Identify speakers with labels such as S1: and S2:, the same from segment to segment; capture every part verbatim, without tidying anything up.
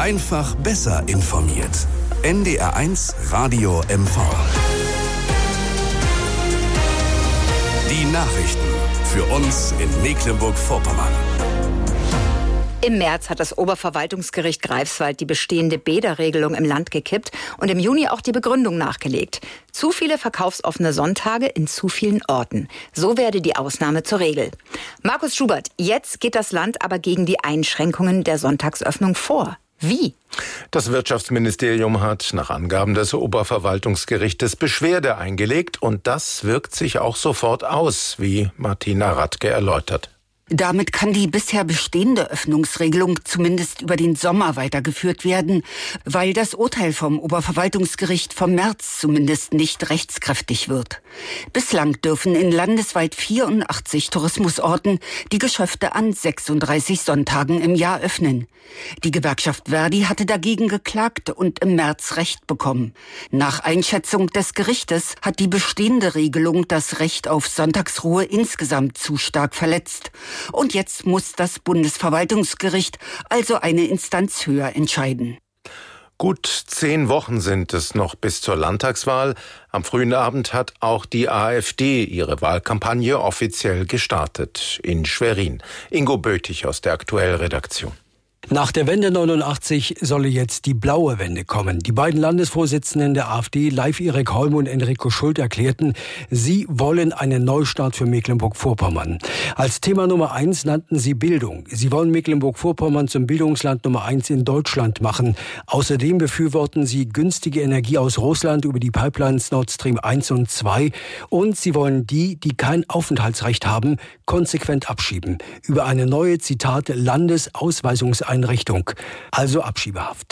S1: Einfach besser informiert. N D R eins Radio M V. Die Nachrichten für uns in Mecklenburg-Vorpommern.
S2: Im März hat das Oberverwaltungsgericht Greifswald die bestehende Bäderregelung im Land gekippt und im Juni auch die Begründung nachgelegt. Zu viele verkaufsoffene Sonntage in zu vielen Orten. So werde die Ausnahme zur Regel. Markus Schubert, jetzt geht das Land aber gegen die Einschränkungen der Sonntagsöffnung vor. Wie?
S3: Das Wirtschaftsministerium hat nach Angaben des Oberverwaltungsgerichtes Beschwerde eingelegt und das wirkt sich auch sofort aus, wie Martina Radke erläutert.
S4: Damit kann die bisher bestehende Öffnungsregelung zumindest über den Sommer weitergeführt werden, weil das Urteil vom Oberverwaltungsgericht vom März zumindest nicht rechtskräftig wird. Bislang dürfen in landesweit vierundachtzig Tourismusorten die Geschäfte an sechsunddreißig Sonntagen im Jahr öffnen. Die Gewerkschaft Verdi hatte dagegen geklagt und im März Recht bekommen. Nach Einschätzung des Gerichtes hat die bestehende Regelung das Recht auf Sonntagsruhe insgesamt zu stark verletzt. Und jetzt muss das Bundesverwaltungsgericht also eine Instanz höher entscheiden.
S3: Gut zehn Wochen sind es noch bis zur Landtagswahl. Am frühen Abend hat auch die AfD ihre Wahlkampagne offiziell gestartet in Schwerin. Ingo Bötig aus der Aktuell-Redaktion.
S5: Nach der Wende neunundachtzig solle jetzt die blaue Wende kommen. Die beiden Landesvorsitzenden der AfD, Leif Erik Holm und Enrico Schult, erklärten, sie wollen einen Neustart für Mecklenburg-Vorpommern. Als Thema Nummer eins nannten sie Bildung. Sie wollen Mecklenburg-Vorpommern zum Bildungsland Nummer eins in Deutschland machen. Außerdem befürworten sie günstige Energie aus Russland über die Pipelines Nord Stream eins und zwei. Und sie wollen die, die kein Aufenthaltsrecht haben, konsequent abschieben. Über eine neue, Zitat, Landesausweisungseinrichtung. Einrichtung, also Abschiebehaft.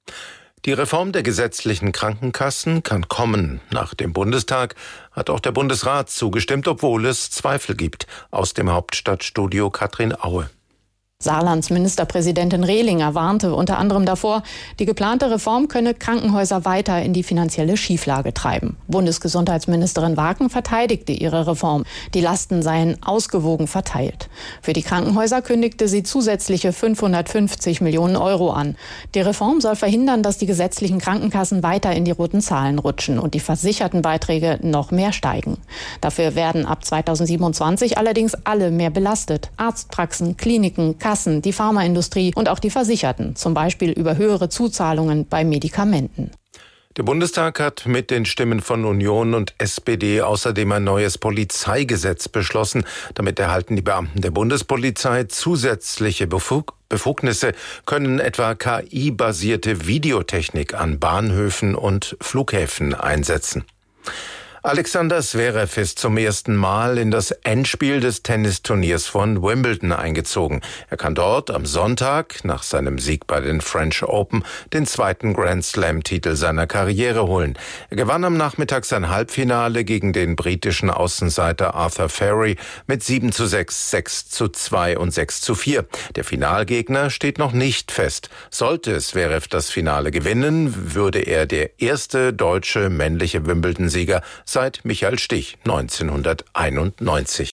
S3: Die Reform der gesetzlichen Krankenkassen kann kommen. Nach dem Bundestag hat auch der Bundesrat zugestimmt, obwohl es Zweifel gibt. Aus dem Hauptstadtstudio Katrin Aue.
S6: Saarlands Ministerpräsidentin Rehlinger warnte unter anderem davor, die geplante Reform könne Krankenhäuser weiter in die finanzielle Schieflage treiben. Bundesgesundheitsministerin Waken verteidigte ihre Reform. Die Lasten seien ausgewogen verteilt. Für die Krankenhäuser kündigte sie zusätzliche fünfhundertfünfzig Millionen Euro an. Die Reform soll verhindern, dass die gesetzlichen Krankenkassen weiter in die roten Zahlen rutschen und die versicherten Beiträge noch mehr steigen. Dafür werden ab zweitausendsiebenundzwanzig allerdings alle mehr belastet. Arztpraxen, Kliniken, Kassen, die Pharmaindustrie und auch die Versicherten, zum Beispiel über höhere Zuzahlungen bei Medikamenten.
S3: Der Bundestag hat mit den Stimmen von Union und S P D außerdem ein neues Polizeigesetz beschlossen. Damit erhalten die Beamten der Bundespolizei zusätzliche Befug- Befugnisse, können etwa K I-basierte Videotechnik an Bahnhöfen und Flughäfen einsetzen. Alexander Zverev ist zum ersten Mal in das Endspiel des Tennisturniers von Wimbledon eingezogen. Er kann dort am Sonntag nach seinem Sieg bei den French Open den zweiten Grand-Slam-Titel seiner Karriere holen. Er gewann am Nachmittag sein Halbfinale gegen den britischen Außenseiter Arthur Ferry mit sieben zu sechs, sechs zu zwei und sechs zu vier. Der Finalgegner steht noch nicht fest. Sollte Zverev das Finale gewinnen, würde er der erste deutsche männliche Wimbledon-Sieger seit Michael Stich neunzehnhunderteinundneunzig.